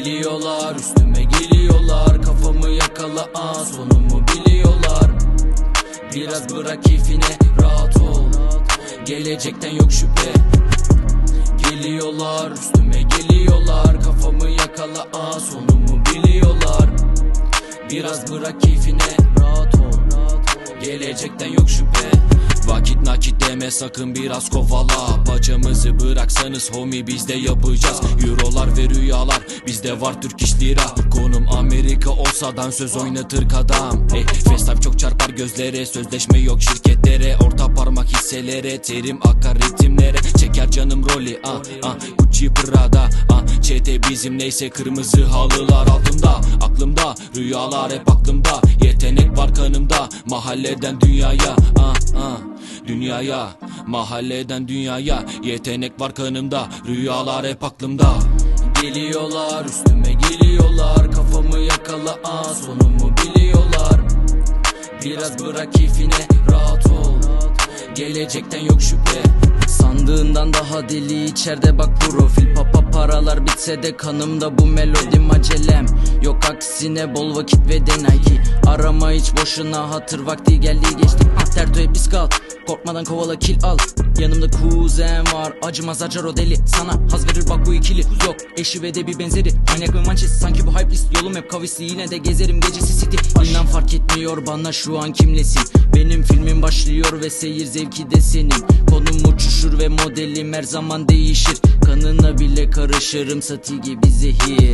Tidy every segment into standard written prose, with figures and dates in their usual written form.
Geliyorlar üstüme geliyorlar, kafamı yakala sonumu biliyorlar. Biraz bırak keyfine rahat ol, gelecekten yok şüphe. Geliyorlar üstüme geliyorlar, kafamı yakala sonumu biliyorlar. Biraz bırak keyfine rahat ol, gelecekten yok şüphe. Vakit nakit deme sakın, biraz kovala. Bacamızı bıraksanız homie biz de yapacağız. Eurolar ve rüyalar bizde var, Türk iş lira. Konum Amerika olsa dansöz oynatır kadam. FaceTime çok çarpar gözlere, sözleşme yok şirketlere. Orta parmak hisselere, terim akar ritimlere. Çeker canım rolü Gucci Prada ÇT bizim neyse, kırmızı halılar altımda. Aklımda rüyalar hep aklımda, yetenek var kanımda. Mahalleden dünyaya dünyaya, mahalleden dünyaya. Yetenek var kanımda, rüyalar hep aklımda. Geliyorlar üstüme geliyorlar, kafamı yakala sonumu biliyorlar. Biraz bırak keyfine rahat ol, gelecekten yok şüphe. Sandığından daha deli içeride bak profil. Paralar bitse de kanımda bu melodim, acelem yok aksine bol vakit ve denayki. Arama hiç boşuna, hatır vakti geldi geçti. Tertoya biz kal, korkmadan kovala kill al. Yanımda kuzen var, acımaz acar o deli. Sana haz verir bak bu ikili, yok eşi ve de bir benzeri. Manyak ve mançesi sanki bu hype list, yolum hep kavisli, yine de gezerim gecesi city. İnan fark etmiyor bana şu an kimlesin. Benim filmim başlıyor ve seyir zevki de senin. Konum uçuşur ve modelim her zaman değişir. Kanına bile karışırım sati gibi zehir.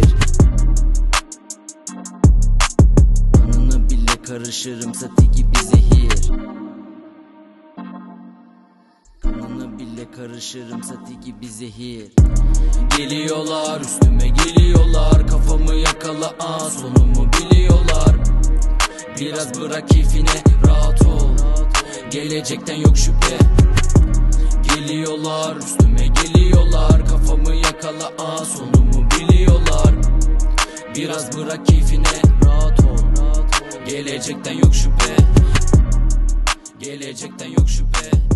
Kanına bile karışırım sati gibi zehir. Kanına bile karışırım sati gibi zehir. Geliyorlar üstüme geliyorlar, kafamı yakala sonumu biliyorlar. Biraz bırak keyfine rahat ol, gelecekten yok şüphe. Geliyorlar üstüme geliyorlar, kafamı yakala sonumu biliyorlar. Biraz bırak keyfine rahat ol, gelecekten yok şüphe. Gelecekten yok şüphe.